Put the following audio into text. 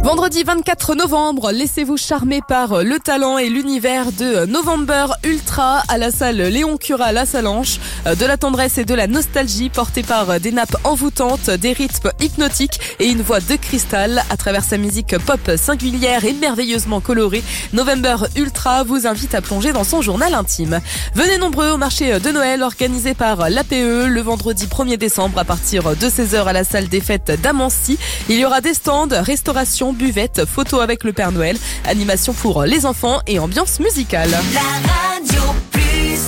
Vendredi 24 novembre, laissez-vous charmer par le talent et l'univers de November Ultra à la salle Léon Cura La Salanche. De la tendresse et de la nostalgie portée par des nappes envoûtantes, des rythmes hypnotiques et une voix de cristal. À travers sa musique pop singulière et merveilleusement colorée, November Ultra vous invite à plonger dans son journal intime. Venez nombreux au marché de Noël organisé par l'APE le vendredi 1er décembre à partir de 16h à la salle des fêtes d'Amancy. Il y aura des stands, restauration, buvette, photos avec le Père Noël, animation pour les enfants et ambiance musicale. La radio.